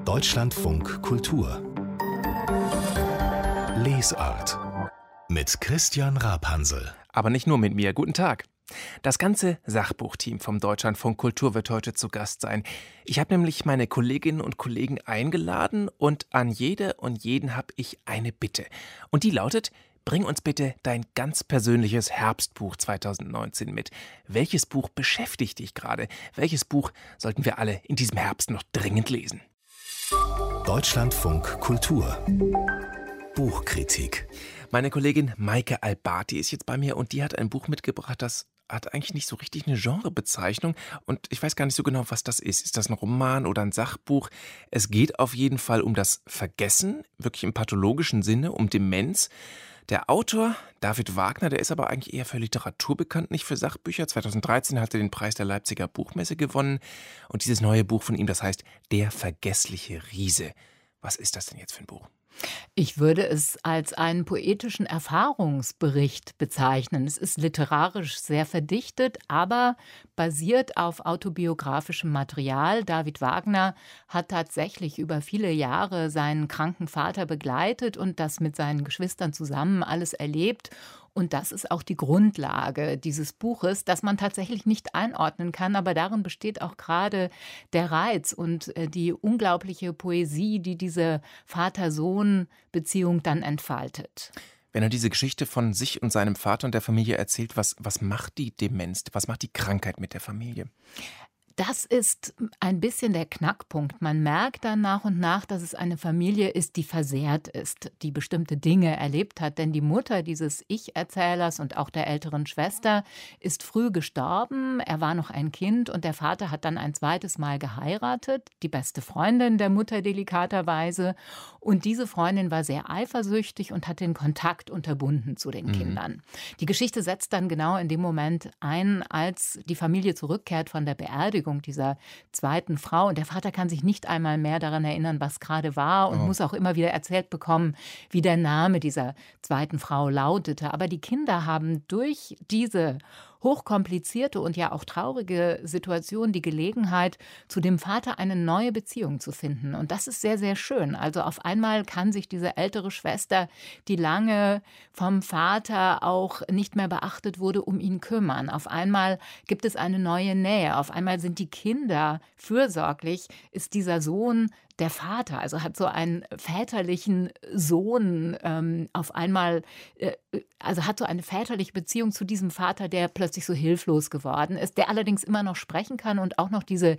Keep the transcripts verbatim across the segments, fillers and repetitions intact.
Deutschlandfunk Kultur Lesart mit Christian Rapansel. Aber nicht nur mit mir. Guten Tag. Das ganze Sachbuchteam vom Deutschlandfunk Kultur wird heute zu Gast sein. Ich habe nämlich meine Kolleginnen und Kollegen eingeladen und an jede und jeden habe ich eine Bitte. Und die lautet: Bring uns bitte dein ganz persönliches Herbstbuch zweitausendneunzehn mit. Welches Buch beschäftigt dich gerade? Welches Buch sollten wir alle in diesem Herbst noch dringend lesen? Deutschlandfunk Kultur Buchkritik. Meine Kollegin Maike Albati ist jetzt bei mir und die hat ein Buch mitgebracht, das hat eigentlich nicht so richtig eine Genrebezeichnung und ich weiß gar nicht so genau, was das ist. Ist das ein Roman oder ein Sachbuch? Es geht auf jeden Fall um das Vergessen, wirklich im pathologischen Sinne, um Demenz. Der Autor, David Wagner, der ist aber eigentlich eher für Literatur bekannt, nicht für Sachbücher. zweitausenddreizehn hat er den Preis der Leipziger Buchmesse gewonnen. Und dieses neue Buch von ihm, das heißt Der vergessliche Riese. Was ist das denn jetzt für ein Buch? Ich würde es als einen poetischen Erfahrungsbericht bezeichnen. Es ist literarisch sehr verdichtet, aber basiert auf autobiografischem Material. David Wagner hat tatsächlich über viele Jahre seinen kranken Vater begleitet und das mit seinen Geschwistern zusammen alles erlebt. Und das ist auch die Grundlage dieses Buches, das man tatsächlich nicht einordnen kann. Aber darin besteht auch gerade der Reiz und die unglaubliche Poesie, die diese Vater-Sohn-Beziehung dann entfaltet. Wenn er diese Geschichte von sich und seinem Vater und der Familie erzählt, was, was macht die Demenz, was macht die Krankheit mit der Familie? Das ist ein bisschen der Knackpunkt. Man merkt dann nach und nach, dass es eine Familie ist, die versehrt ist, die bestimmte Dinge erlebt hat. Denn die Mutter dieses Ich-Erzählers und auch der älteren Schwester ist früh gestorben. Er war noch ein Kind und der Vater hat dann ein zweites Mal geheiratet. Die beste Freundin der Mutter delikaterweise. Und diese Freundin war sehr eifersüchtig und hat den Kontakt unterbunden zu den mhm. Kindern. Die Geschichte setzt dann genau in dem Moment ein, als die Familie zurückkehrt von der Beerdigung dieser zweiten Frau. Und der Vater kann sich nicht einmal mehr daran erinnern, was gerade war und oh. muss auch immer wieder erzählt bekommen, wie der Name dieser zweiten Frau lautete. Aber die Kinder haben durch diese hochkomplizierte und ja auch traurige Situation die Gelegenheit, zu dem Vater eine neue Beziehung zu finden. Und das ist sehr, sehr schön. Also auf einmal kann sich diese ältere Schwester, die lange vom Vater auch nicht mehr beachtet wurde, um ihn kümmern. Auf einmal gibt es eine neue Nähe. Auf einmal sind die Kinder fürsorglich, ist dieser Sohn der Vater, also hat so einen väterlichen Sohn ähm, auf einmal, äh, also hat so eine väterliche Beziehung zu diesem Vater, der plötzlich so hilflos geworden ist, der allerdings immer noch sprechen kann und auch noch diese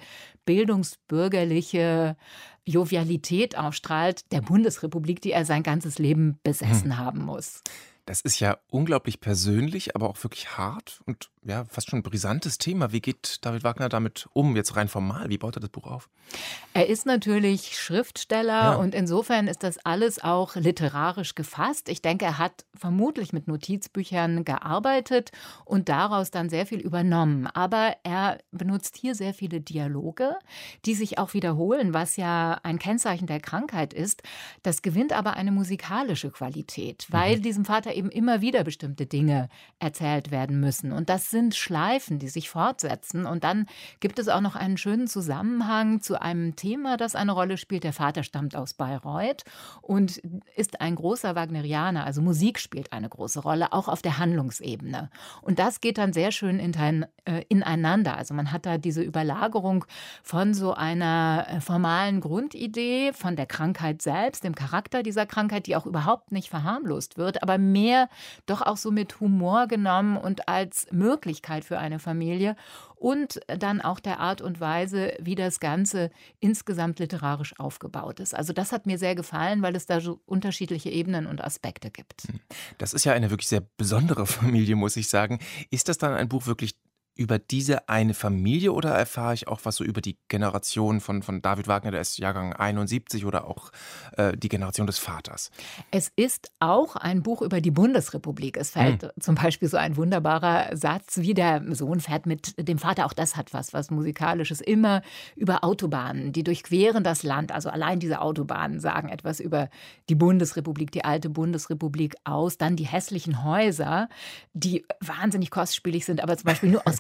bildungsbürgerliche Jovialität ausstrahlt der Bundesrepublik, die er sein ganzes Leben besessen hm. haben muss. Das ist ja unglaublich persönlich, aber auch wirklich hart und ja, fast schon ein brisantes Thema. Wie geht David Wagner damit um, jetzt rein formal? Wie baut er das Buch auf? Er ist natürlich Schriftsteller ja. und insofern ist das alles auch literarisch gefasst. Ich denke, er hat vermutlich mit Notizbüchern gearbeitet und daraus dann sehr viel übernommen. Aber er benutzt hier sehr viele Dialoge, die sich auch wiederholen, was ja ein Kennzeichen der Krankheit ist. Das gewinnt aber eine musikalische Qualität, weil mhm. diesem Vater eben immer wieder bestimmte Dinge erzählt werden müssen. Und das sind Schleifen, die sich fortsetzen. Und dann gibt es auch noch einen schönen Zusammenhang zu einem Thema, das eine Rolle spielt. Der Vater stammt aus Bayreuth und ist ein großer Wagnerianer. Also Musik spielt eine große Rolle, auch auf der Handlungsebene. Und das geht dann sehr schön ineinander. Also man hat da diese Überlagerung von so einer formalen Grundidee, von der Krankheit selbst, dem Charakter dieser Krankheit, die auch überhaupt nicht verharmlost wird, aber mehr doch auch so mit Humor genommen und als Möglichkeit für eine Familie und dann auch der Art und Weise, wie das Ganze insgesamt literarisch aufgebaut ist. Also das hat mir sehr gefallen, weil es da so unterschiedliche Ebenen und Aspekte gibt. Das ist ja eine wirklich sehr besondere Familie, muss ich sagen. Ist das dann ein Buch wirklich über diese eine Familie oder erfahre ich auch was so über die Generation von, von David Wagner, der ist Jahrgang einundsiebzig, oder auch äh, die Generation des Vaters? Es ist auch ein Buch über die Bundesrepublik. Es fällt hm. zum Beispiel so ein wunderbarer Satz, wie der Sohn fährt mit dem Vater, auch das hat was, was Musikalisches, immer über Autobahnen, die durchqueren das Land. Also allein diese Autobahnen sagen etwas über die Bundesrepublik, die alte Bundesrepublik aus. Dann die hässlichen Häuser, die wahnsinnig kostspielig sind, aber zum Beispiel nur aus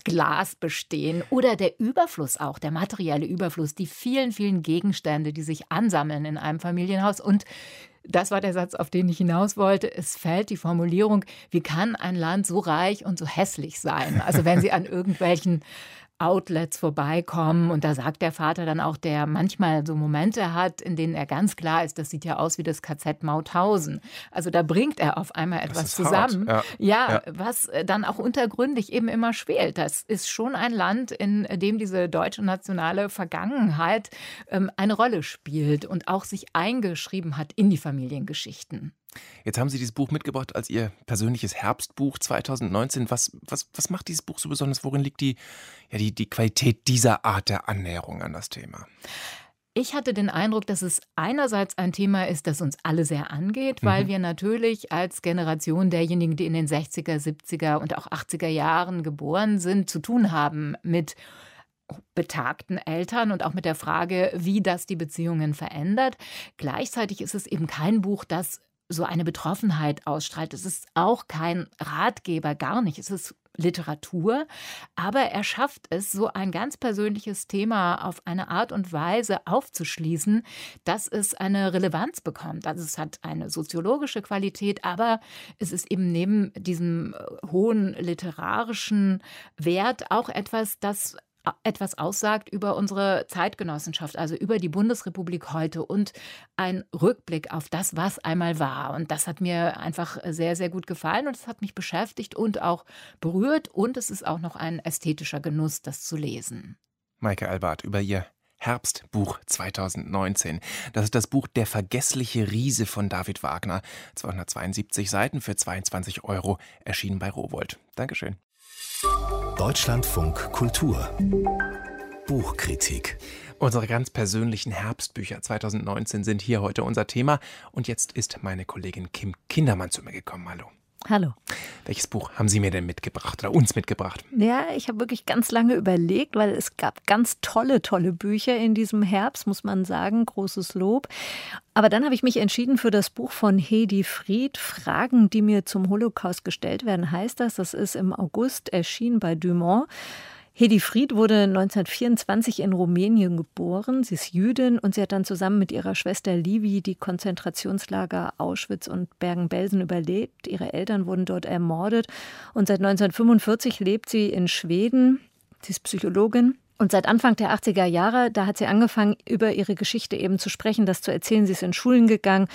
Glas bestehen oder der Überfluss auch, der materielle Überfluss, die vielen, vielen Gegenstände, die sich ansammeln in einem Familienhaus. Und das war der Satz, auf den ich hinaus wollte. Es fällt die Formulierung, wie kann ein Land so reich und so hässlich sein? Also wenn Sie an irgendwelchen Outlets vorbeikommen und da sagt der Vater dann auch, der manchmal so Momente hat, in denen er ganz klar ist, das sieht ja aus wie das K Z Mauthausen. Also da bringt er auf einmal etwas zusammen, ja. Ja, ja, was dann auch untergründig eben immer schwelt. Das ist schon ein Land, in dem diese deutsche nationale Vergangenheit ähm, eine Rolle spielt und auch sich eingeschrieben hat in die Familiengeschichten. Jetzt haben Sie dieses Buch mitgebracht als Ihr persönliches Herbstbuch zweitausendneunzehn. Was, was, was macht dieses Buch so besonders? Worin liegt die, ja, die, die Qualität dieser Art der Annäherung an das Thema? Ich hatte den Eindruck, dass es einerseits ein Thema ist, das uns alle sehr angeht, weil mhm. wir natürlich als Generation derjenigen, die in den sechziger, siebziger und auch achtziger Jahren geboren sind, zu tun haben mit betagten Eltern und auch mit der Frage, wie das die Beziehungen verändert. Gleichzeitig ist es eben kein Buch, das so eine Betroffenheit ausstrahlt. Es ist auch kein Ratgeber, gar nicht. Es ist Literatur, aber er schafft es, so ein ganz persönliches Thema auf eine Art und Weise aufzuschließen, dass es eine Relevanz bekommt. Also es hat eine soziologische Qualität, aber es ist eben neben diesem hohen literarischen Wert auch etwas, das etwas aussagt über unsere Zeitgenossenschaft, also über die Bundesrepublik heute und ein Rückblick auf das, was einmal war. Und das hat mir einfach sehr, sehr gut gefallen und es hat mich beschäftigt und auch berührt und es ist auch noch ein ästhetischer Genuss, das zu lesen. Maike Albart über ihr Herbstbuch zweitausendneunzehn. Das ist das Buch Der vergessliche Riese von David Wagner. zweihundertzweiundsiebzig Seiten für zweiundzwanzig Euro, erschienen bei Rowohlt. Dankeschön. Deutschlandfunk Kultur Buchkritik. Unsere ganz persönlichen Herbstbücher zweitausendneunzehn sind hier heute unser Thema. Und jetzt ist meine Kollegin Kim Kindermann zu mir gekommen. Hallo. Hallo. Welches Buch haben Sie mir denn mitgebracht oder uns mitgebracht? Ja, ich habe wirklich ganz lange überlegt, weil es gab ganz tolle, tolle Bücher in diesem Herbst, muss man sagen, großes Lob. Aber dann habe ich mich entschieden für das Buch von Hedi Fried, Fragen, die mir zum Holocaust gestellt werden, heißt das. Das ist im August erschienen bei Dumont. Hedi Fried wurde neunzehnhundertvierundzwanzig in Rumänien geboren. Sie ist Jüdin und sie hat dann zusammen mit ihrer Schwester Livi die Konzentrationslager Auschwitz und Bergen-Belsen überlebt. Ihre Eltern wurden dort ermordet und seit neunzehnhundertfünfundvierzig lebt sie in Schweden. Sie ist Psychologin. Und seit Anfang der achtziger Jahre, da hat sie angefangen, über ihre Geschichte eben zu sprechen, das zu erzählen. Sie ist in Schulen gegangen,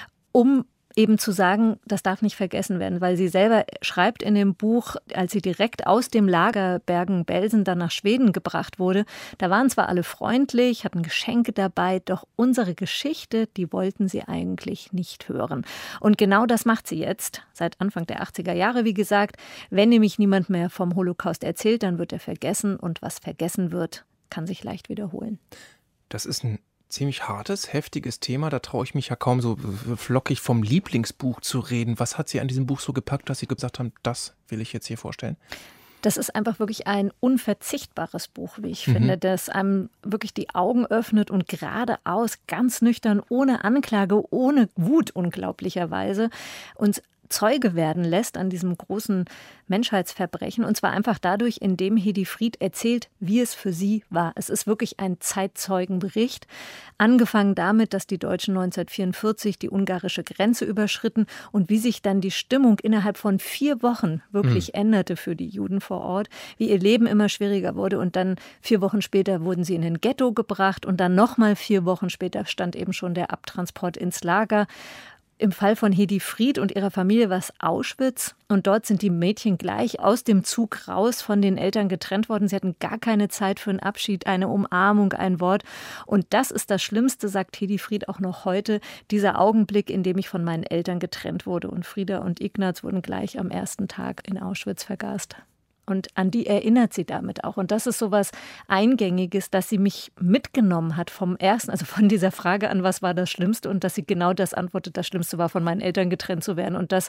um eben zu sagen, das darf nicht vergessen werden, weil sie selber schreibt in dem Buch, als sie direkt aus dem Lager Bergen-Belsen dann nach Schweden gebracht wurde, da waren zwar alle freundlich, hatten Geschenke dabei, doch unsere Geschichte, die wollten sie eigentlich nicht hören. Und genau das macht sie jetzt, seit Anfang der achtziger Jahre, wie gesagt. Wenn nämlich niemand mehr vom Holocaust erzählt, dann wird er vergessen und was vergessen wird, kann sich leicht wiederholen. Das ist ein ziemlich hartes, heftiges Thema. Da traue ich mich ja kaum so flockig vom Lieblingsbuch zu reden. Was hat Sie an diesem Buch so gepackt, dass Sie gesagt haben, das will ich jetzt hier vorstellen? Das ist einfach wirklich ein unverzichtbares Buch, wie ich mhm. finde, das einem wirklich die Augen öffnet und geradeaus, ganz nüchtern, ohne Anklage, ohne Wut unglaublicherweise uns Zeuge werden lässt an diesem großen Menschheitsverbrechen. Und zwar einfach dadurch, indem Hedi Fried erzählt, wie es für sie war. Es ist wirklich ein Zeitzeugenbericht. Angefangen damit, dass die Deutschen neunzehnhundertvierundvierzig die ungarische Grenze überschritten und wie sich dann die Stimmung innerhalb von vier Wochen wirklich mhm. änderte für die Juden vor Ort. Wie ihr Leben immer schwieriger wurde und dann vier Wochen später wurden sie in ein Ghetto gebracht und dann nochmal vier Wochen später stand eben schon der Abtransport ins Lager. Im Fall von Hedi Fried und ihrer Familie war es Auschwitz. Und dort sind die Mädchen gleich aus dem Zug raus von den Eltern getrennt worden. Sie hatten gar keine Zeit für einen Abschied, eine Umarmung, ein Wort. Und das ist das Schlimmste, sagt Hedi Fried auch noch heute, dieser Augenblick, in dem ich von meinen Eltern getrennt wurde. Und Frieda und Ignaz wurden gleich am ersten Tag in Auschwitz vergast. Und an die erinnert sie damit auch. Und das ist so was Eingängiges, dass sie mich mitgenommen hat vom ersten, also von dieser Frage an, was war das Schlimmste? Und dass sie genau das antwortet, das Schlimmste war, von meinen Eltern getrennt zu werden. Und das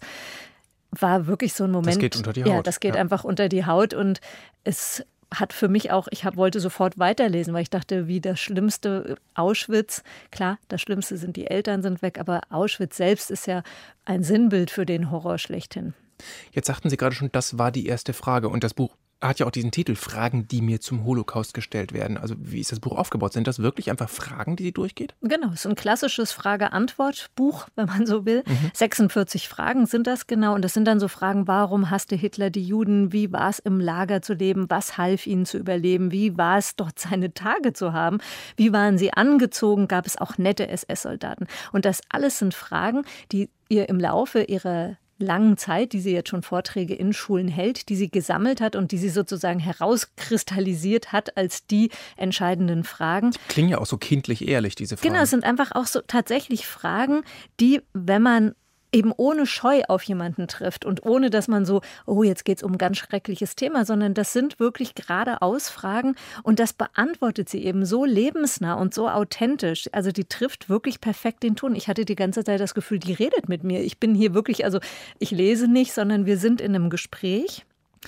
war wirklich so ein Moment. Das geht unter die Haut. Ja, das geht ja. einfach unter die Haut. Und es hat für mich auch, ich hab, wollte sofort weiterlesen, weil ich dachte, wie das Schlimmste Auschwitz. Klar, das Schlimmste sind die Eltern sind weg, aber Auschwitz selbst ist ja ein Sinnbild für den Horror schlechthin. Jetzt sagten Sie gerade schon, das war die erste Frage und das Buch hat ja auch diesen Titel, Fragen, die mir zum Holocaust gestellt werden. Also wie ist das Buch aufgebaut? Sind das wirklich einfach Fragen, die sie durchgeht? Genau, es ist ein klassisches Frage-Antwort-Buch, wenn man so will. Mhm. sechsundvierzig Fragen sind das genau. Und das sind dann so Fragen, warum hasste Hitler die Juden? Wie war es im Lager zu leben? Was half ihnen zu überleben? Wie war es dort seine Tage zu haben? Wie waren sie angezogen? Gab es auch nette S S-Soldaten? Und das alles sind Fragen, die ihr im Laufe ihrer langen Zeit, die sie jetzt schon Vorträge in Schulen hält, die sie gesammelt hat und die sie sozusagen herauskristallisiert hat als die entscheidenden Fragen. Die klingen ja auch so kindlich ehrlich, diese Fragen. Genau, es sind einfach auch so tatsächlich Fragen, die, wenn man eben ohne Scheu auf jemanden trifft und ohne, dass man so, oh, jetzt geht es um ein ganz schreckliches Thema, sondern das sind wirklich geradeaus Fragen und das beantwortet sie eben so lebensnah und so authentisch. Also die trifft wirklich perfekt den Ton. Ich hatte die ganze Zeit das Gefühl, die redet mit mir. Ich bin hier wirklich, also ich lese nicht, sondern wir sind in einem Gespräch.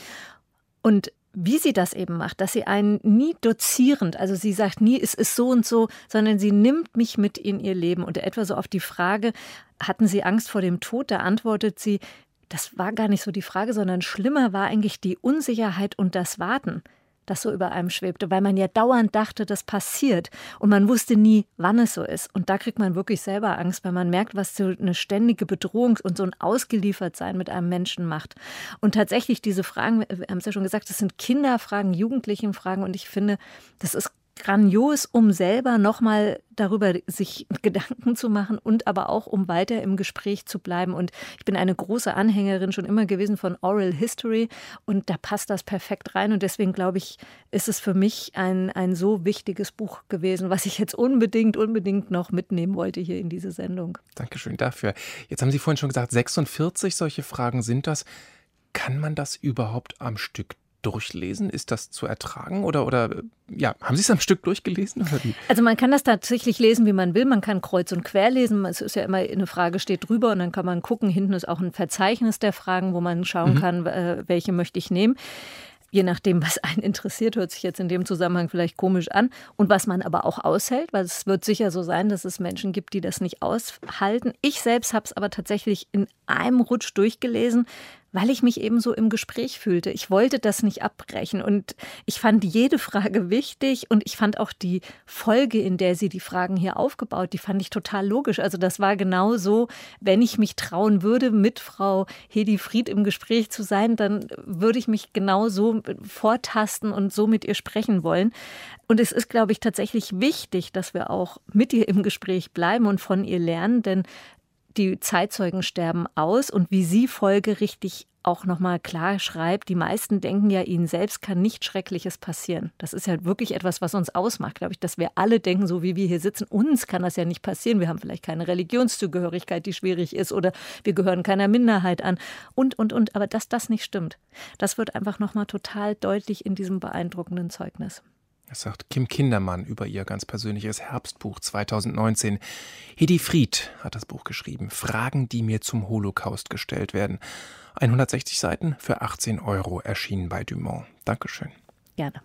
Und wie sie das eben macht, dass sie einen nie dozierend, also sie sagt nie, es ist so und so, sondern sie nimmt mich mit in ihr Leben. Und etwa so auf die Frage, hatten Sie Angst vor dem Tod? Da antwortet sie, das war gar nicht so die Frage, sondern schlimmer war eigentlich die Unsicherheit und das Warten, das so über einem schwebte, weil man ja dauernd dachte, das passiert und man wusste nie, wann es so ist. Und da kriegt man wirklich selber Angst, weil man merkt, was so eine ständige Bedrohung und so ein Ausgeliefertsein mit einem Menschen macht. Und tatsächlich diese Fragen, wir haben es ja schon gesagt, das sind Kinderfragen, Jugendlichenfragen und ich finde, das ist grandios, um selber nochmal darüber sich Gedanken zu machen und aber auch, um weiter im Gespräch zu bleiben. Und ich bin eine große Anhängerin schon immer gewesen von Oral History und da passt das perfekt rein. Und deswegen glaube ich, ist es für mich ein, ein so wichtiges Buch gewesen, was ich jetzt unbedingt, unbedingt noch mitnehmen wollte hier in diese Sendung. Dankeschön dafür. Jetzt haben Sie vorhin schon gesagt, sechsundvierzig solche Fragen sind das. Kann man das überhaupt am Stück durchlesen? Ist das zu ertragen? Oder, oder ja, haben Sie es am Stück durchgelesen? Oder wie? Also man kann das tatsächlich lesen, wie man will. Man kann kreuz und quer lesen. Es ist ja immer, eine Frage steht drüber und dann kann man gucken. Hinten ist auch ein Verzeichnis der Fragen, wo man schauen mhm. kann, welche möchte ich nehmen. Je nachdem, was einen interessiert, hört sich jetzt in dem Zusammenhang vielleicht komisch an. Und was man aber auch aushält, weil es wird sicher so sein, dass es Menschen gibt, die das nicht aushalten. Ich selbst habe es aber tatsächlich in einem Rutsch durchgelesen, weil ich mich eben so im Gespräch fühlte. Ich wollte das nicht abbrechen und ich fand jede Frage wichtig und ich fand auch die Folge, in der sie die Fragen hier aufgebaut, die fand ich total logisch. Also das war genau so, wenn ich mich trauen würde, mit Frau Hedi Fried im Gespräch zu sein, dann würde ich mich genau so vortasten und so mit ihr sprechen wollen. Und es ist, glaube ich, tatsächlich wichtig, dass wir auch mit ihr im Gespräch bleiben und von ihr lernen, denn die Zeitzeugen sterben aus und wie sie folgerichtig auch nochmal klar schreibt, die meisten denken ja, ihnen selbst kann nichts Schreckliches passieren. Das ist ja wirklich etwas, was uns ausmacht, glaube ich, dass wir alle denken, so wie wir hier sitzen, uns kann das ja nicht passieren. Wir haben vielleicht keine Religionszugehörigkeit, die schwierig ist oder wir gehören keiner Minderheit an und, und, und. Aber dass das nicht stimmt, das wird einfach nochmal total deutlich in diesem beeindruckenden Zeugnis. Das sagt Kim Kindermann über ihr ganz persönliches Herbstbuch zweitausendneunzehn. Hedi Fried hat das Buch geschrieben. Fragen, die mir zum Holocaust gestellt werden. hundertsechzig Seiten für achtzehn Euro erschienen bei Dumont. Dankeschön. Gerne.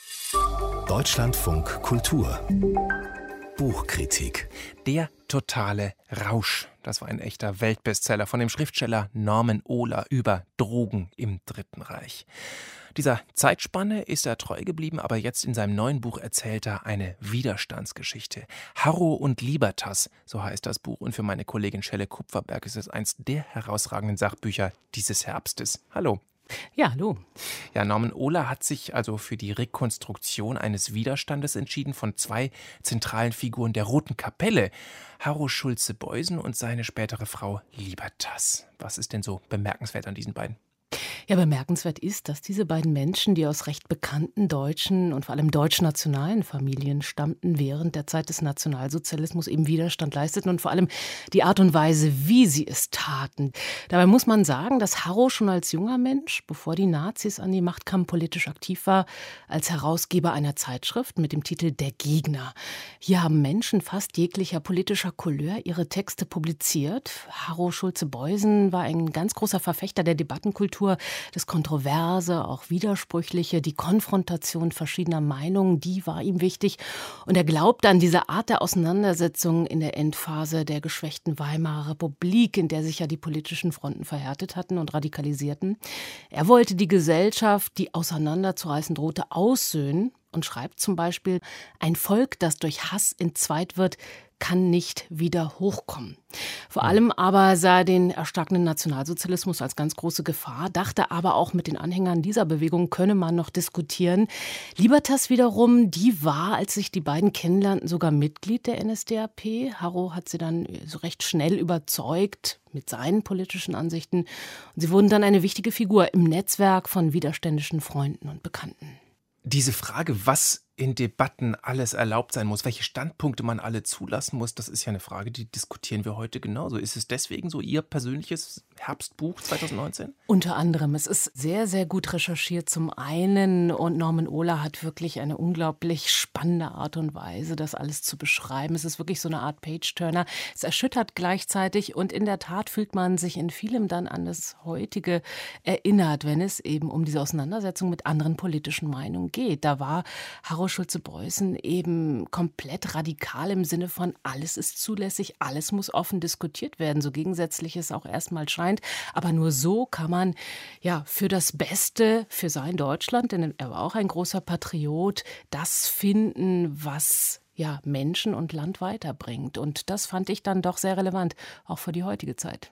Deutschlandfunk Kultur. Buchkritik. Der totale Rausch. Das war ein echter Weltbestseller von dem Schriftsteller Norman Ohler über Drogen im Dritten Reich. Dieser Zeitspanne ist er treu geblieben, aber jetzt in seinem neuen Buch erzählt er eine Widerstandsgeschichte. Harro und Libertas, so heißt das Buch. Und für meine Kollegin Schelle Kupferberg ist es eins der herausragenden Sachbücher dieses Herbstes. Hallo. Ja, hallo. Ja, Norman Ohler hat sich also für die Rekonstruktion eines Widerstandes entschieden von zwei zentralen Figuren der Roten Kapelle, Harro Schulze-Beusen und seine spätere Frau Libertas. Was ist denn so bemerkenswert an diesen beiden? Ja, bemerkenswert ist, dass diese beiden Menschen, die aus recht bekannten deutschen und vor allem deutsch-nationalen Familien stammten, während der Zeit des Nationalsozialismus eben Widerstand leisteten und vor allem die Art und Weise, wie sie es taten. Dabei muss man sagen, dass Harro schon als junger Mensch, bevor die Nazis an die Macht kamen, politisch aktiv war, als Herausgeber einer Zeitschrift mit dem Titel Der Gegner. Hier haben Menschen fast jeglicher politischer Couleur ihre Texte publiziert. Harro Schulze-Beusen war ein ganz großer Verfechter der Debattenkultur, Das Kontroverse, auch Widersprüchliche, die Konfrontation verschiedener Meinungen, die war ihm wichtig. Und er glaubte an diese Art der Auseinandersetzung in der Endphase der geschwächten Weimarer Republik, in der sich ja die politischen Fronten verhärtet hatten und radikalisierten. Er wollte die Gesellschaft, die auseinanderzureißen drohte, aussöhnen und schreibt zum Beispiel: Ein Volk, das durch Hass entzweit wird, kann nicht wieder hochkommen. Vor allem aber sah er den erstarkenden Nationalsozialismus als ganz große Gefahr, dachte aber auch, mit den Anhängern dieser Bewegung könne man noch diskutieren. Libertas wiederum, die war, als sich die beiden kennenlernten, sogar Mitglied der N S D A P. Harro hat sie dann so recht schnell überzeugt mit seinen politischen Ansichten. Und sie wurden dann eine wichtige Figur im Netzwerk von widerständischen Freunden und Bekannten. Diese Frage, was in Debatten alles erlaubt sein muss, welche Standpunkte man alle zulassen muss, das ist ja eine Frage, die diskutieren wir heute genauso. Ist es deswegen so Ihr persönliches Herbstbuch zwanzig neunzehn? Unter anderem. Es ist sehr, sehr gut recherchiert zum einen und Norman Ohler hat wirklich eine unglaublich spannende Art und Weise, das alles zu beschreiben. Es ist wirklich so eine Art Page-Turner. Es erschüttert gleichzeitig und in der Tat fühlt man sich in vielem dann an das Heutige erinnert, wenn es eben um diese Auseinandersetzung mit anderen politischen Meinungen geht. Da war Harro Schulze-Beußen eben komplett radikal im Sinne von, alles ist zulässig, alles muss offen diskutiert werden, so gegensätzlich es auch erstmal scheint. Aber nur so kann man ja für das Beste für sein Deutschland, denn er war auch ein großer Patriot, das finden, was ja Menschen und Land weiterbringt. Und das fand ich dann doch sehr relevant, auch für die heutige Zeit.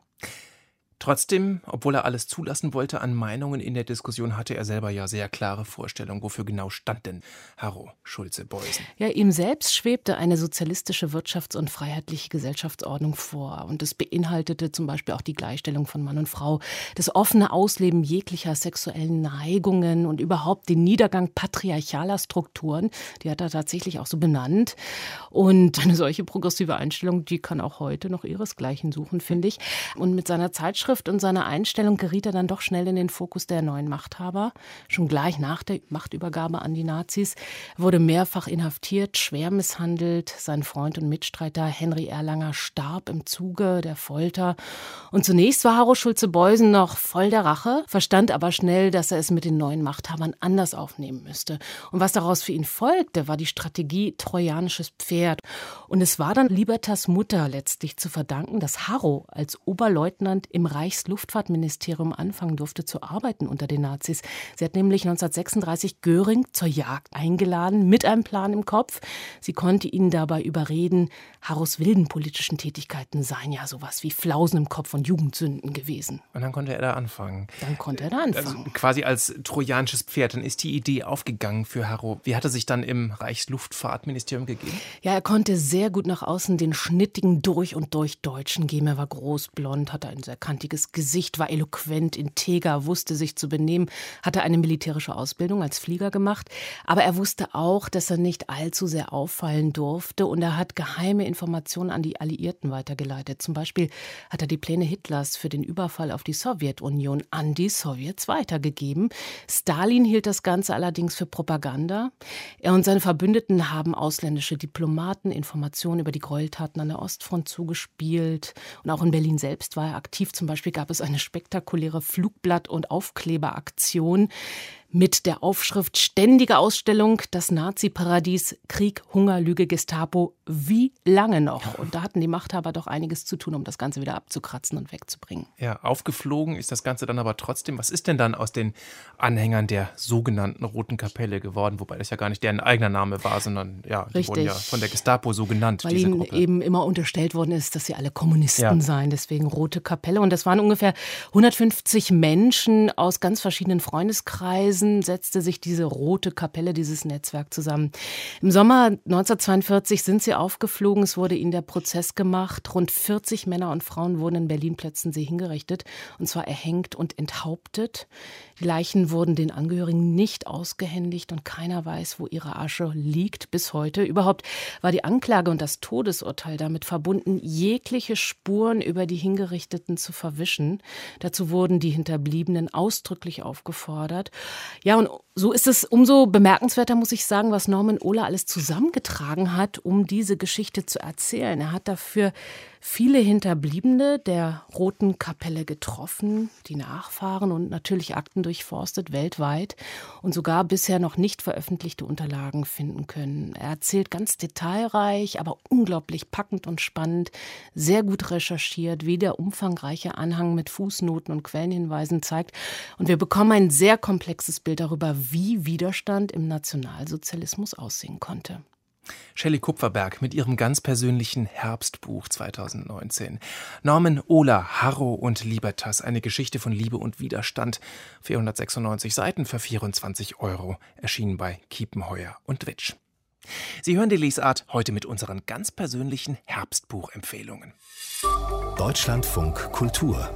Trotzdem, obwohl er alles zulassen wollte an Meinungen in der Diskussion, hatte er selber ja sehr klare Vorstellungen. Wofür genau stand denn Harro Schulze-Beußen? Ja, ihm selbst schwebte eine sozialistische Wirtschafts- und freiheitliche Gesellschaftsordnung vor. Und es beinhaltete zum Beispiel auch die Gleichstellung von Mann und Frau, das offene Ausleben jeglicher sexuellen Neigungen und überhaupt den Niedergang patriarchaler Strukturen. Die hat er tatsächlich auch so benannt. Und eine solche progressive Einstellung, die kann auch heute noch ihresgleichen suchen, finde ich. Und mit seiner Zeitschrift und seiner Einstellung geriet er dann doch schnell in den Fokus der neuen Machthaber. Schon gleich nach der Machtübergabe an die Nazis. Er wurde mehrfach inhaftiert, schwer misshandelt. Sein Freund und Mitstreiter Henry Erlanger starb im Zuge der Folter. Und zunächst war Harro Schulze-Beußen noch voll der Rache, verstand aber schnell, dass er es mit den neuen Machthabern anders aufnehmen müsste. Und was daraus für ihn folgte, war die Strategie trojanisches Pferd. Und es war dann Libertas Mutter letztlich zu verdanken, dass Harro als Oberleutnant im Reichsluftfahrtministerium anfangen durfte zu arbeiten unter den Nazis. Sie hat nämlich neunzehnhundertsechsunddreißig Göring zur Jagd eingeladen, mit einem Plan im Kopf. Sie konnte ihn dabei überreden, Harros wilden politischen Tätigkeiten seien ja sowas wie Flausen im Kopf und Jugendsünden gewesen. Und dann konnte er da anfangen. Dann konnte er da anfangen. Also quasi als trojanisches Pferd. Dann ist die Idee aufgegangen für Harro. Wie hat er sich dann im Reichsluftfahrtministerium gegeben? Ja, er konnte sehr gut nach außen den schnittigen, durch und durch Deutschen geben. Er war groß, blond, hatte ein sehr kantiges Gesicht, war eloquent, integer, wusste sich zu benehmen, hatte eine militärische Ausbildung als Flieger gemacht. Aber er wusste auch, dass er nicht allzu sehr auffallen durfte und er hat geheime Informationen an die Alliierten weitergeleitet. Zum Beispiel hat er die Pläne Hitlers für den Überfall auf die Sowjetunion an die Sowjets weitergegeben. Stalin hielt das Ganze allerdings für Propaganda. Er und seine Verbündeten haben ausländische Diplomaten Informationen über die Gräueltaten an der Ostfront zugespielt. Und auch in Berlin selbst war er aktiv. Zum Beispiel gab es eine spektakuläre Flugblatt- und Aufkleberaktion mit der Aufschrift Ständige Ausstellung, das Nazi-Paradies, Krieg, Hunger, Lüge, Gestapo, wie lange noch? Und da hatten die Machthaber doch einiges zu tun, um das Ganze wieder abzukratzen und wegzubringen. Ja, aufgeflogen ist das Ganze dann aber trotzdem. Was ist denn dann aus den Anhängern der sogenannten Roten Kapelle geworden? Wobei das ja gar nicht deren eigener Name war, sondern ja, die Richtig. wurden ja von der Gestapo so genannt, Weil diese ihnen Gruppe. eben immer unterstellt worden ist, dass sie alle Kommunisten Ja. seien, deswegen Rote Kapelle. Und das waren ungefähr hundertfünfzig Menschen aus ganz verschiedenen Freundeskreisen, setzte sich diese Rote Kapelle, dieses Netzwerk zusammen. Im Sommer neunzehnhundertzweiundvierzig sind sie aufgeflogen, es wurde ihnen der Prozess gemacht. Rund vierzig Männer und Frauen wurden in Berlin-Plötzensee hingerichtet, und zwar erhängt und enthauptet. Die Leichen wurden den Angehörigen nicht ausgehändigt und keiner weiß, wo ihre Asche liegt bis heute. Überhaupt war die Anklage und das Todesurteil damit verbunden, jegliche Spuren über die Hingerichteten zu verwischen. Dazu wurden die Hinterbliebenen ausdrücklich aufgefordert. Ja, und so ist es umso bemerkenswerter, muss ich sagen, was Norman Ohler alles zusammengetragen hat, um diese Geschichte zu erzählen. Er hat dafür viele Hinterbliebene der Roten Kapelle getroffen, die Nachfahren und natürlich Akten durchforstet weltweit und sogar bisher noch nicht veröffentlichte Unterlagen finden können. Er erzählt ganz detailreich, aber unglaublich packend und spannend, sehr gut recherchiert, wie der umfangreiche Anhang mit Fußnoten und Quellenhinweisen zeigt. Und wir bekommen ein sehr komplexes Bild darüber, wie Widerstand im Nationalsozialismus aussehen konnte. Shelley Kupferberg mit ihrem ganz persönlichen Herbstbuch zweitausendneunzehn. Norman Ohler, Harro und Libertas, eine Geschichte von Liebe und Widerstand. vierhundertsechsundneunzig Seiten für vierundzwanzig Euro, erschienen bei Kiepenheuer und Witsch. Sie hören die Lesart heute mit unseren ganz persönlichen Herbstbuchempfehlungen. Deutschlandfunk Kultur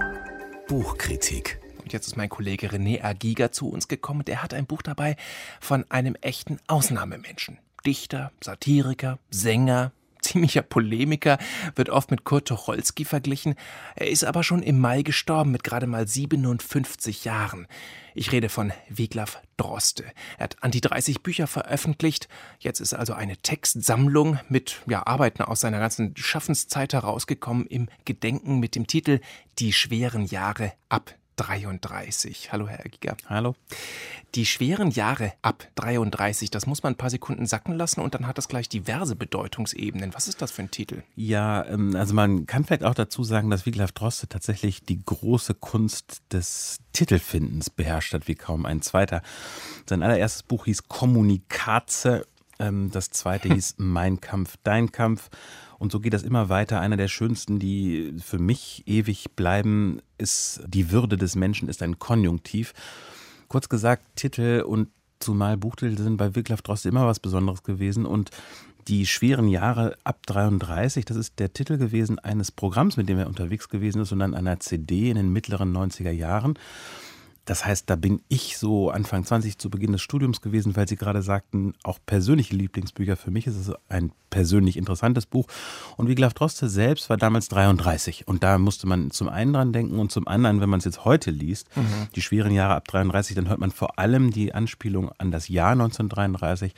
Buchkritik. Und jetzt ist mein Kollege René R. Giger zu uns gekommen. Der hat ein Buch dabei von einem echten Ausnahmemenschen. Dichter, Satiriker, Sänger, ziemlicher Polemiker, wird oft mit Kurt Tucholsky verglichen. Er ist aber schon im Mai gestorben mit gerade mal siebenundfünfzig Jahren. Ich rede von Wiglaf Droste. Er hat an die dreißig Bücher veröffentlicht. Jetzt ist also eine Textsammlung mit ja, Arbeiten aus seiner ganzen Schaffenszeit herausgekommen im Gedenken mit dem Titel Die schweren Jahre ab dreiunddreißig. Hallo, Herr Giger. Hallo. Die schweren Jahre ab dreiunddreißig, das muss man ein paar Sekunden sacken lassen und dann hat das gleich diverse Bedeutungsebenen. Was ist das für ein Titel? Ja, also man kann vielleicht auch dazu sagen, dass Wiglaf Droste tatsächlich die große Kunst des Titelfindens beherrscht hat, wie kaum ein zweiter. Sein allererstes Buch hieß Kommunikaze, das zweite hieß Mein Kampf, Dein Kampf. Und so geht das immer weiter. Einer der schönsten, die für mich ewig bleiben, ist Die Würde des Menschen ist ein Konjunktiv. Kurz gesagt, Titel und zumal Buchtitel sind bei Wiglaf Droste immer was Besonderes gewesen. Und die schweren Jahre ab dreiunddreißig, das ist der Titel gewesen eines Programms, mit dem er unterwegs gewesen ist und dann einer C D in den mittleren neunziger Jahren. Das heißt, da bin ich so Anfang zwanzig zu Beginn des Studiums gewesen, weil Sie gerade sagten, auch persönliche Lieblingsbücher. Für mich ist es ein persönlich interessantes Buch. Und Wiglaf Droste selbst war damals dreiunddreißig. Und da musste man zum einen dran denken und zum anderen, wenn man es jetzt heute liest, mhm. die schweren Jahre ab dreiunddreißig, dann hört man vor allem die Anspielung an das Jahr neunzehnhundertdreiunddreißig.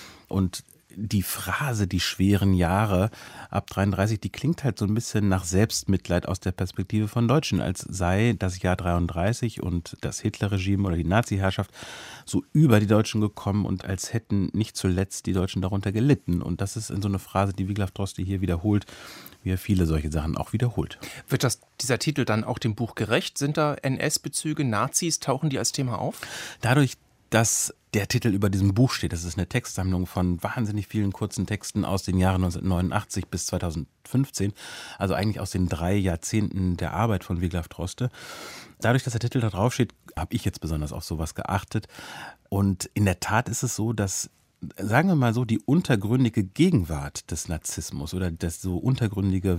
Und die Phrase, die schweren Jahre ab dreiunddreißig, die klingt halt so ein bisschen nach Selbstmitleid aus der Perspektive von Deutschen, als sei das Jahr dreiunddreißig und das Hitlerregime oder die Nazi-Herrschaft so über die Deutschen gekommen und als hätten nicht zuletzt die Deutschen darunter gelitten. Und das ist in so eine Phrase, die Wiglaf Droste hier wiederholt, wie er viele solche Sachen auch wiederholt. Wird das, dieser Titel dann auch dem Buch gerecht? Sind da N S-Bezüge, Nazis, tauchen die als Thema auf? Dadurch, dass der Titel über diesem Buch steht. Das ist eine Textsammlung von wahnsinnig vielen kurzen Texten aus den Jahren neunzehnhundertneunundachtzig bis zweitausendfünfzehn, also eigentlich aus den drei Jahrzehnten der Arbeit von Wiglaf Droste. Dadurch, dass der Titel da drauf steht, habe ich jetzt besonders auf sowas geachtet. Und in der Tat ist es so, dass, sagen wir mal so, die untergründige Gegenwart des Narzissmus oder das so untergründige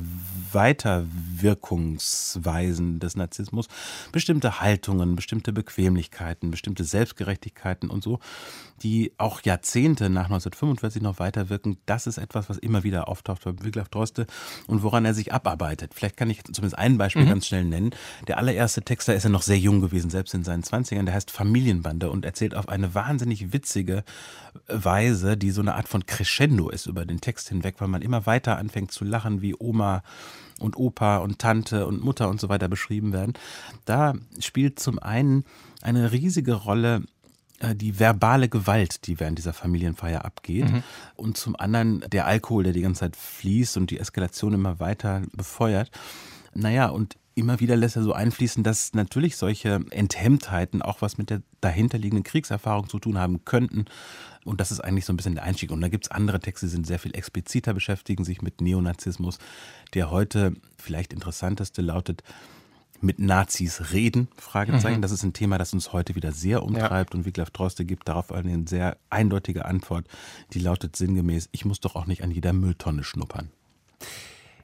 Weiterwirkungsweisen des Narzissmus, bestimmte Haltungen, bestimmte Bequemlichkeiten, bestimmte Selbstgerechtigkeiten und so, die auch Jahrzehnte nach neunzehnhundertfünfundvierzig noch weiterwirken, das ist etwas, was immer wieder auftaucht bei Wiglaf Droste und woran er sich abarbeitet. Vielleicht kann ich zumindest ein Beispiel mhm. ganz schnell nennen. Der allererste Text, da ist er noch sehr jung gewesen, selbst in seinen Zwanzigern, der heißt Familienbande und erzählt auf eine wahnsinnig witzige Weise, die so eine Art von Crescendo ist über den Text hinweg, weil man immer weiter anfängt zu lachen, wie Oma und Opa und Tante und Mutter und so weiter beschrieben werden. Da spielt zum einen eine riesige Rolle die verbale Gewalt, die während dieser Familienfeier abgeht mhm. und zum anderen der Alkohol, der die ganze Zeit fließt und die Eskalation immer weiter befeuert. Naja, und immer wieder lässt er so einfließen, dass natürlich solche Enthemmtheiten auch was mit der dahinterliegenden Kriegserfahrung zu tun haben könnten. Und das ist eigentlich so ein bisschen der Einstieg. Und da gibt es andere Texte, die sind sehr viel expliziter, beschäftigen sich mit Neonazismus. Der heute vielleicht interessanteste lautet Mit Nazis reden, Fragezeichen. Mhm. Das ist ein Thema, das uns heute wieder sehr umtreibt. Ja. Und Wiglaf Droste gibt darauf eine sehr eindeutige Antwort, die lautet sinngemäß, ich muss doch auch nicht an jeder Mülltonne schnuppern.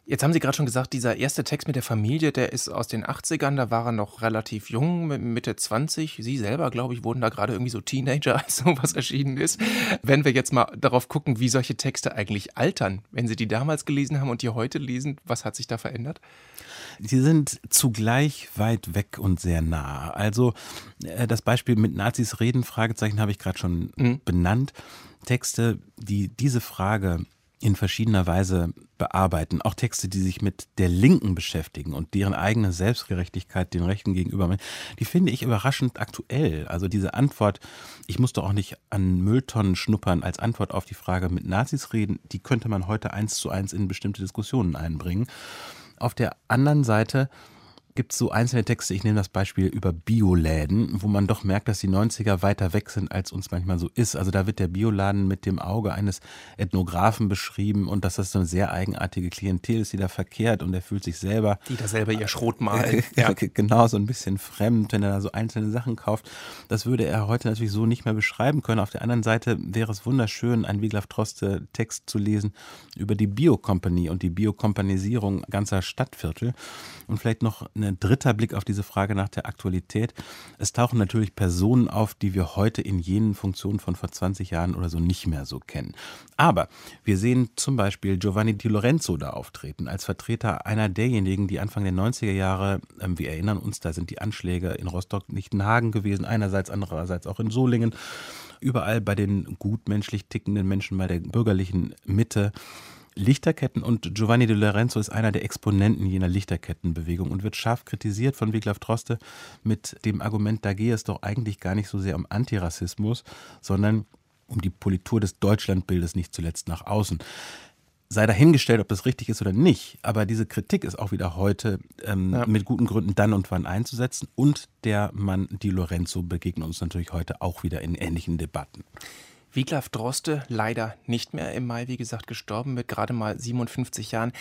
Jetzt haben Sie gerade schon gesagt, dieser erste Text mit der Familie, der ist aus den achtzigern, da war er noch relativ jung, Mitte zwanzig. Sie selber, glaube ich, wurden da gerade irgendwie so Teenager, als sowas erschienen ist. Wenn wir jetzt mal darauf gucken, wie solche Texte eigentlich altern, wenn Sie die damals gelesen haben und die heute lesen, was hat sich da verändert? Sie sind zugleich weit weg und sehr nah. Also äh, das Beispiel mit Nazis reden, Fragezeichen, habe ich gerade schon mhm. benannt. Texte, die diese Frage in verschiedener Weise bearbeiten. Auch Texte, die sich mit der Linken beschäftigen und deren eigene Selbstgerechtigkeit den Rechten gegenüber, die finde ich überraschend aktuell. Also diese Antwort, ich muss doch auch nicht an Mülltonnen schnuppern, als Antwort auf die Frage mit Nazis reden, die könnte man heute eins zu eins in bestimmte Diskussionen einbringen. Auf der anderen Seite gibt es so einzelne Texte, ich nehme das Beispiel über Bioläden, wo man doch merkt, dass die neunziger weiter weg sind, als uns manchmal so ist. Also da wird der Bioladen mit dem Auge eines Ethnographen beschrieben und dass das so eine sehr eigenartige Klientel ist, die da verkehrt und er fühlt sich selber... Die da selber ihr Schrot malen. Ja. Genau, so ein bisschen fremd, wenn er da so einzelne Sachen kauft. Das würde er heute natürlich so nicht mehr beschreiben können. Auf der anderen Seite wäre es wunderschön, einen Wiglaf Droste Text zu lesen über die Bio-Company und die Biokompanisierung ganzer Stadtviertel und vielleicht noch ein dritter Blick auf diese Frage nach der Aktualität. Es tauchen natürlich Personen auf, die wir heute in jenen Funktionen von vor zwanzig Jahren oder so nicht mehr so kennen. Aber wir sehen zum Beispiel Giovanni Di Lorenzo da auftreten, als Vertreter einer derjenigen, die Anfang der neunziger Jahre, äh, wir erinnern uns, da sind die Anschläge in Rostock-Lichtenhagen gewesen, einerseits, andererseits auch in Solingen, überall bei den gutmenschlich tickenden Menschen, bei der bürgerlichen Mitte, Lichterketten, und Giovanni Di Lorenzo ist einer der Exponenten jener Lichterkettenbewegung und wird scharf kritisiert von Wiglaf Droste mit dem Argument, da gehe es doch eigentlich gar nicht so sehr um Antirassismus, sondern um die Politur des Deutschlandbildes, nicht zuletzt nach außen. Sei dahingestellt, ob das richtig ist oder nicht, aber diese Kritik ist auch wieder heute ähm, ja. mit guten Gründen dann und wann einzusetzen, und der Mann Di Lorenzo begegnet uns natürlich heute auch wieder in ähnlichen Debatten. Wiglaf Droste, leider nicht mehr im Mai, wie gesagt, gestorben mit gerade mal siebenundfünfzig Jahren.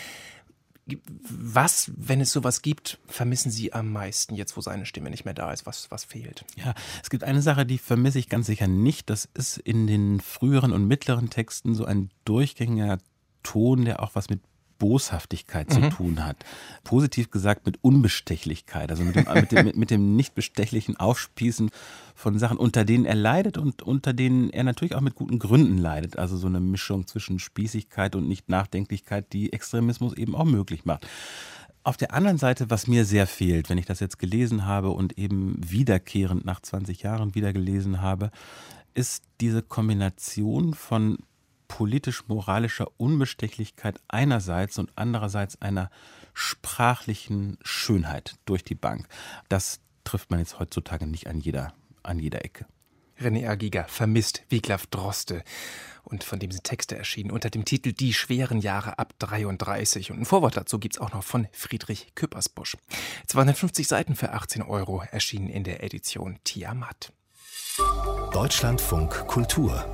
Was, wenn es sowas gibt, vermissen Sie am meisten, jetzt wo seine Stimme nicht mehr da ist? Was, was fehlt? Ja, es gibt eine Sache, die vermisse ich ganz sicher nicht. Das ist in den früheren und mittleren Texten so ein durchgängiger Ton, der auch was mit Boshaftigkeit mhm. zu tun hat. Positiv gesagt mit Unbestechlichkeit, also mit dem, mit dem, mit dem nicht bestechlichen Aufspießen von Sachen, unter denen er leidet und unter denen er natürlich auch mit guten Gründen leidet. Also so eine Mischung zwischen Spießigkeit und Nicht-Nachdenklichkeit, die Extremismus eben auch möglich macht. Auf der anderen Seite, was mir sehr fehlt, wenn ich das jetzt gelesen habe und eben wiederkehrend nach zwanzig Jahren wieder gelesen habe, ist diese Kombination von politisch-moralischer Unbestechlichkeit einerseits und andererseits einer sprachlichen Schönheit durch die Bank. Das trifft man jetzt heutzutage nicht an jeder, an jeder Ecke. René A. Giger vermisst Wiglaf Droste, und von dem sind Texte erschienen unter dem Titel Die schweren Jahre ab dreiunddreißig. Und ein Vorwort dazu gibt es auch noch von Friedrich Küppersbusch. zweihundertfünfzig Seiten für achtzehn Euro, erschienen in der Edition Tiamat. Deutschlandfunk Kultur.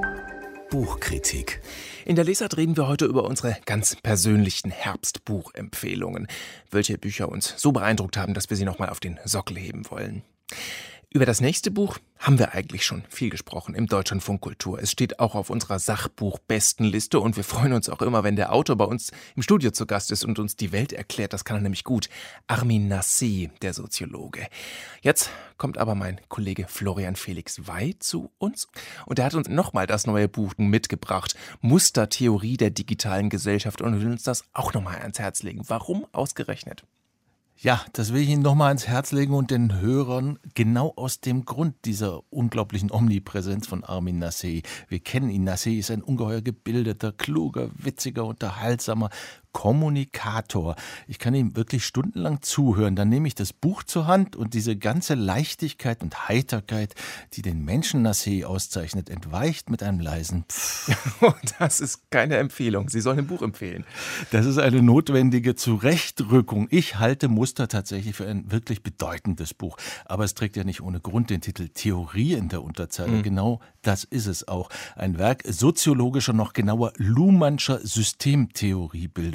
Buchkritik. In der Lesart reden wir heute über unsere ganz persönlichen Herbstbuchempfehlungen. Welche Bücher uns so beeindruckt haben, dass wir sie nochmal auf den Sockel heben wollen. Über das nächste Buch haben wir eigentlich schon viel gesprochen im Deutschlandfunk Kultur. Es steht auch auf unserer Sachbuch-Bestenliste und wir freuen uns auch immer, wenn der Autor bei uns im Studio zu Gast ist und uns die Welt erklärt. Das kann er nämlich gut. Armin Nassé, der Soziologe. Jetzt kommt aber mein Kollege Florian Felix Wey zu uns und er hat uns nochmal das neue Buch mitgebracht. Mustertheorie der digitalen Gesellschaft, und will uns das auch nochmal ans Herz legen. Warum ausgerechnet? Ja, das will ich Ihnen nochmal ans Herz legen und den Hörern genau aus dem Grund dieser unglaublichen Omnipräsenz von Armin Nassé. Wir kennen ihn. Nassé ist ein ungeheuer gebildeter, kluger, witziger, unterhaltsamer Kommunikator. Ich kann ihm wirklich stundenlang zuhören. Dann nehme ich das Buch zur Hand und diese ganze Leichtigkeit und Heiterkeit, die den Menschen Nassé auszeichnet, entweicht mit einem leisen Pfff. Das ist keine Empfehlung. Sie sollen ein Buch empfehlen. Das ist eine notwendige Zurechtrückung. Ich halte Muster tatsächlich für ein wirklich bedeutendes Buch. Aber es trägt ja nicht ohne Grund den Titel Theorie in der Unterzeile. Mhm. Genau das ist es auch. Ein Werk soziologischer, noch genauer Luhmannscher Systemtheoriebildung.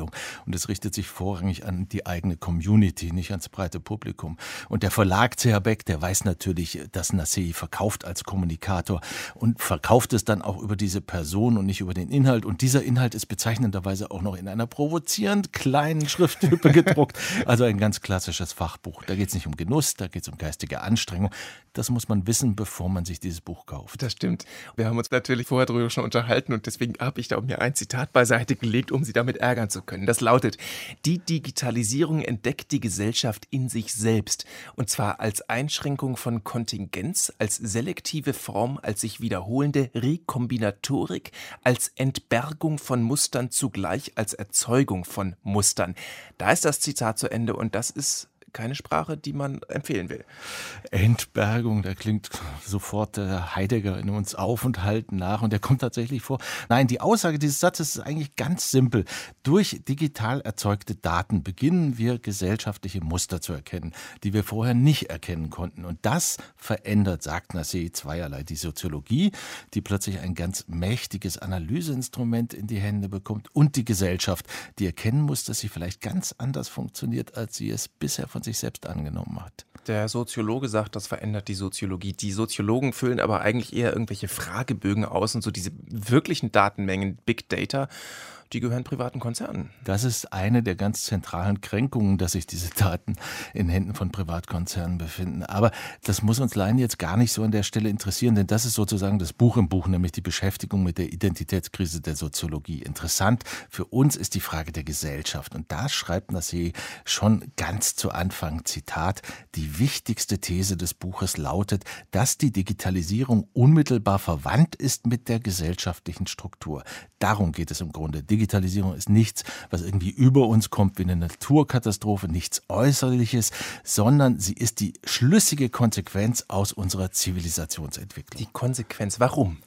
Erzählung. Und es richtet sich vorrangig an die eigene Community, nicht ans breite Publikum. Und der Verlag C H Beck, der weiß natürlich, dass Nassé verkauft als Kommunikator und verkauft es dann auch über diese Person und nicht über den Inhalt. Und dieser Inhalt ist bezeichnenderweise auch noch in einer provozierend kleinen Schrifttype gedruckt. Also ein ganz klassisches Fachbuch. Da geht es nicht um Genuss, da geht es um geistige Anstrengung. Das muss man wissen, bevor man sich dieses Buch kauft. Das stimmt. Wir haben uns natürlich vorher darüber schon unterhalten und deswegen habe ich da mir ein Zitat beiseite gelegt, um Sie damit ärgern zu können. Das lautet: Die Digitalisierung entdeckt die Gesellschaft in sich selbst. Und zwar als Einschränkung von Kontingenz, als selektive Form, als sich wiederholende Rekombinatorik, als Entbergung von Mustern zugleich als Erzeugung von Mustern. Da ist das Zitat zu Ende und das ist keine Sprache, die man empfehlen will. Entbergung, da klingt sofort der Heidegger in uns auf und halt nach und der kommt tatsächlich vor. Nein, die Aussage dieses Satzes ist eigentlich ganz simpel. Durch digital erzeugte Daten beginnen wir gesellschaftliche Muster zu erkennen, die wir vorher nicht erkennen konnten. Und das verändert, sagt Nassé, zweierlei. Die Soziologie, die plötzlich ein ganz mächtiges Analyseinstrument in die Hände bekommt, und die Gesellschaft, die erkennen muss, dass sie vielleicht ganz anders funktioniert, als sie es bisher von sich selbst angenommen hat. Der Soziologe sagt, das verändert die Soziologie. Die Soziologen füllen aber eigentlich eher irgendwelche Fragebögen aus und so diese wirklichen Datenmengen, Big Data, die gehören privaten Konzernen. Das ist eine der ganz zentralen Kränkungen, dass sich diese Daten in Händen von Privatkonzernen befinden. Aber das muss uns Laien jetzt gar nicht so an der Stelle interessieren, denn das ist sozusagen das Buch im Buch, nämlich die Beschäftigung mit der Identitätskrise der Soziologie. Interessant für uns ist die Frage der Gesellschaft. Und da schreibt Nassé schon ganz zu Anfang, Zitat: Die wichtigste These des Buches lautet, dass die Digitalisierung unmittelbar verwandt ist mit der gesellschaftlichen Struktur. Darum geht es im Grunde. Digitalisierung ist nichts, was irgendwie über uns kommt wie eine Naturkatastrophe, nichts Äußerliches, sondern sie ist die schlüssige Konsequenz aus unserer Zivilisationsentwicklung. Die Konsequenz, warum?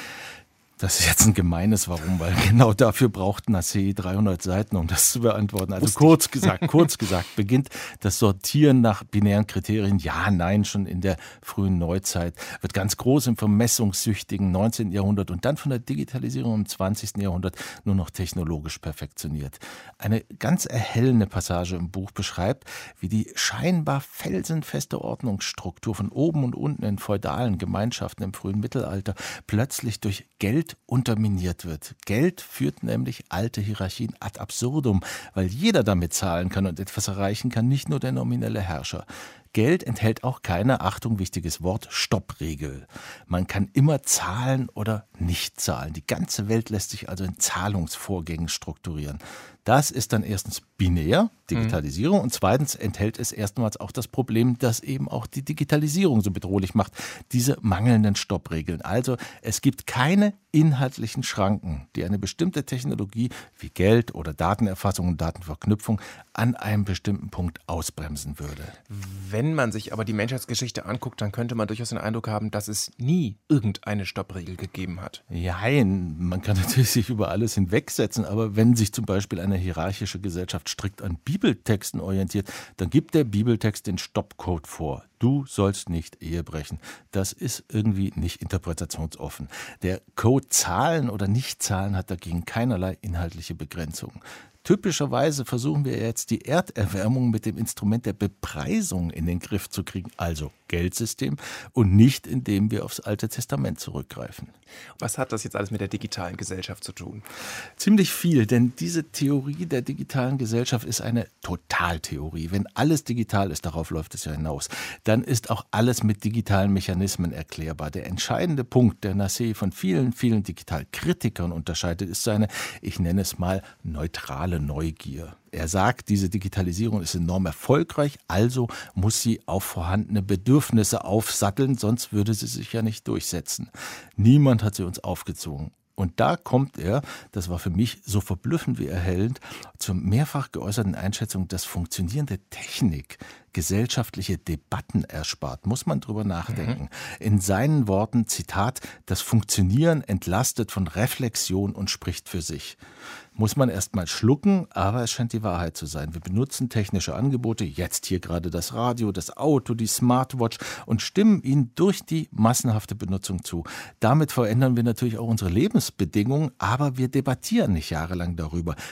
Das ist jetzt ein gemeines Warum, weil genau dafür braucht Nassé dreihundert Seiten, um das zu beantworten. Also kurz gesagt, kurz gesagt, beginnt das Sortieren nach binären Kriterien, ja, nein, schon in der frühen Neuzeit, wird ganz groß im vermessungssüchtigen neunzehnten Jahrhundert und dann von der Digitalisierung im zwanzigsten Jahrhundert nur noch technologisch perfektioniert. Eine ganz erhellende Passage im Buch beschreibt, wie die scheinbar felsenfeste Ordnungsstruktur von oben und unten in feudalen Gemeinschaften im frühen Mittelalter plötzlich durch Geld unterminiert wird. Geld führt nämlich alte Hierarchien ad absurdum, weil jeder damit zahlen kann und etwas erreichen kann, nicht nur der nominelle Herrscher. Geld enthält auch keine, Achtung, wichtiges Wort, Stoppregel. Man kann immer zahlen oder nicht zahlen. Die ganze Welt lässt sich also in Zahlungsvorgängen strukturieren. Das ist dann erstens binär, Digitalisierung, mhm. und zweitens enthält es erstmals auch das Problem, das eben auch die Digitalisierung so bedrohlich macht, diese mangelnden Stoppregeln. Also es gibt keine inhaltlichen Schranken, die eine bestimmte Technologie wie Geld oder Datenerfassung und Datenverknüpfung an einem bestimmten Punkt ausbremsen würde. Wenn man sich aber die Menschheitsgeschichte anguckt, dann könnte man durchaus den Eindruck haben, dass es nie irgendeine Stoppregel gegeben hat. Nein, man kann natürlich sich über alles hinwegsetzen, aber wenn sich zum Beispiel eine hierarchische Gesellschaft strikt an Bibeltexten orientiert, dann gibt der Bibeltext den Stoppcode vor. Du sollst nicht Ehe brechen. Das ist irgendwie nicht interpretationsoffen. Der Code Zahlen oder Nicht-Zahlen hat dagegen keinerlei inhaltliche Begrenzung. Typischerweise versuchen wir jetzt, die Erderwärmung mit dem Instrument der Bepreisung in den Griff zu kriegen, also Geldsystem, und nicht, indem wir aufs Alte Testament zurückgreifen. Was hat das jetzt alles mit der digitalen Gesellschaft zu tun? Ziemlich viel, denn diese Theorie der digitalen Gesellschaft ist eine Totaltheorie. Wenn alles digital ist, darauf läuft es ja hinaus, dann ist auch alles mit digitalen Mechanismen erklärbar. Der entscheidende Punkt, der Nassé von vielen, vielen Digitalkritikern unterscheidet, ist seine, ich nenne es mal, neutrale Neugier. Er sagt, diese Digitalisierung ist enorm erfolgreich, also muss sie auf vorhandene Bedürfnisse aufsatteln, sonst würde sie sich ja nicht durchsetzen. Niemand hat sie uns aufgezwungen. Und da kommt er, das war für mich so verblüffend wie erhellend, zur mehrfach geäußerten Einschätzung, dass funktionierende Technik gesellschaftliche Debatten erspart. Muss man drüber nachdenken. Mhm. In seinen Worten, Zitat, das Funktionieren entlastet von Reflexion und spricht für sich. Muss man erst mal schlucken, aber es scheint die Wahrheit zu sein. Wir benutzen technische Angebote, jetzt hier gerade das Radio, das Auto, die Smartwatch und stimmen ihnen durch die massenhafte Benutzung zu. Damit verändern wir natürlich auch unsere Lebensbedingungen, aber wir debattieren nicht jahrelang darüber.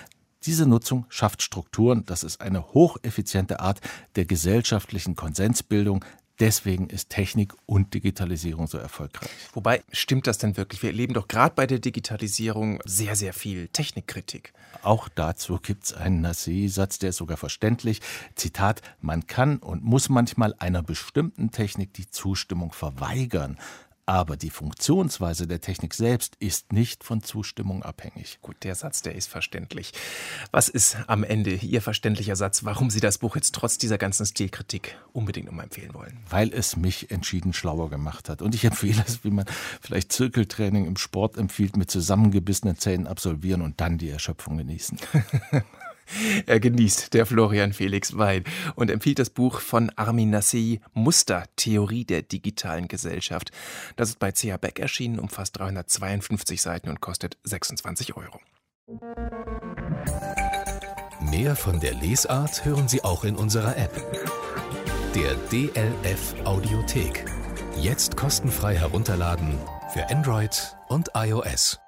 Diese Nutzung schafft Strukturen. Das ist eine hocheffiziente Art der gesellschaftlichen Konsensbildung. Deswegen ist Technik und Digitalisierung so erfolgreich. Wobei, stimmt das denn wirklich? Wir erleben doch gerade bei der Digitalisierung sehr, sehr viel Technikkritik. Auch dazu gibt es einen Nassé-Satz, der ist sogar verständlich. Zitat: Man kann und muss manchmal einer bestimmten Technik die Zustimmung verweigern. Aber die Funktionsweise der Technik selbst ist nicht von Zustimmung abhängig. Gut, der Satz, der ist verständlich. Was ist am Ende Ihr verständlicher Satz, warum Sie das Buch jetzt trotz dieser ganzen Stilkritik unbedingt nochmal empfehlen wollen? Weil es mich entschieden schlauer gemacht hat. Und ich empfehle es, wie man vielleicht Zirkeltraining im Sport empfiehlt, mit zusammengebissenen Zähnen absolvieren und dann die Erschöpfung genießen. Er genießt, der Florian Felix Wein, und empfiehlt das Buch von Armin Nassé, Muster, Theorie der digitalen Gesellschaft. Das ist bei C H Beck erschienen, umfasst dreihundertzweiundfünfzig Seiten und kostet sechsundzwanzig Euro. Mehr von der Lesart hören Sie auch in unserer App. Der D L F Audiothek. Jetzt kostenfrei herunterladen für Android und iOS.